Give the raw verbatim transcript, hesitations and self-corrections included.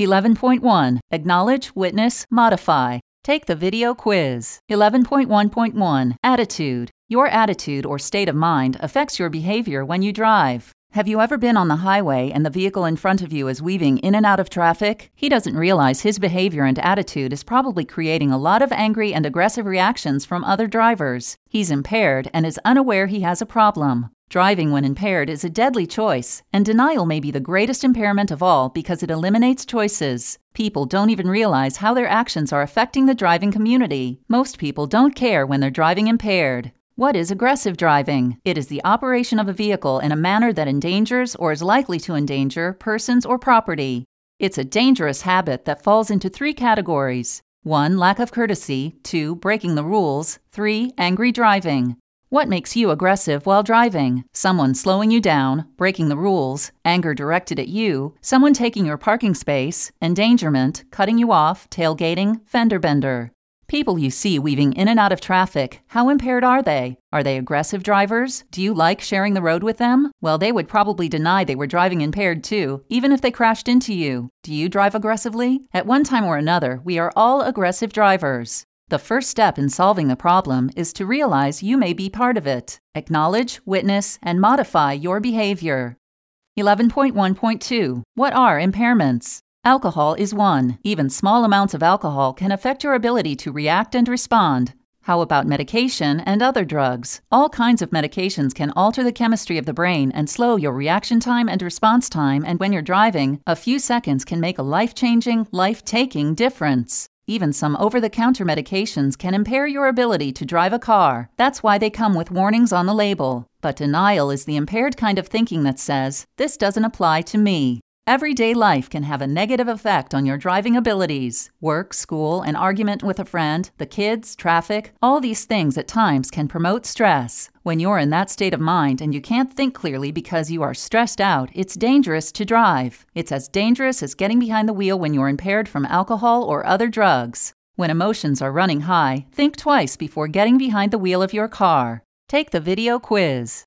eleven point one. Acknowledge, witness, modify. Take the video quiz. eleven point one point one. Attitude. Your attitude or state of mind affects your behavior when you drive. Have you ever been on the highway and the vehicle in front of you is weaving in and out of traffic? He doesn't realize his behavior and attitude is probably creating a lot of angry and aggressive reactions from other drivers. He's impaired and is unaware he has a problem. Driving when impaired is a deadly choice, and denial may be the greatest impairment of all because it eliminates choices. People don't even realize how their actions are affecting the driving community. Most people don't care when they're driving impaired. What is aggressive driving? It is the operation of a vehicle in a manner that endangers or is likely to endanger persons or property. It's a dangerous habit that falls into three categories. one. Lack of courtesy. two. Breaking the rules. three. Angry driving. What makes you aggressive while driving? Someone slowing you down, breaking the rules, anger directed at you, someone taking your parking space, endangerment, cutting you off, tailgating, fender bender. People you see weaving in and out of traffic, how impaired are they? Are they aggressive drivers? Do you like sharing the road with them? Well, they would probably deny they were driving impaired too, even if they crashed into you. Do you drive aggressively? At one time or another, we are all aggressive drivers. The first step in solving the problem is to realize you may be part of it. Acknowledge, witness, and modify your behavior. eleven point one point two. What are impairments? Alcohol is one. Even small amounts of alcohol can affect your ability to react and respond. How about medication and other drugs? All kinds of medications can alter the chemistry of the brain and slow your reaction time and response time, and when you're driving, a few seconds can make a life-changing, life-taking difference. Even some over-the-counter medications can impair your ability to drive a car. That's why they come with warnings on the label. But denial is the impaired kind of thinking that says, "This doesn't apply to me." Everyday life can have a negative effect on your driving abilities. Work, school, an argument with a friend, the kids, traffic, all these things at times can promote stress. When you're in that state of mind and you can't think clearly because you are stressed out, it's dangerous to drive. It's as dangerous as getting behind the wheel when you're impaired from alcohol or other drugs. When emotions are running high, think twice before getting behind the wheel of your car. Take the video quiz.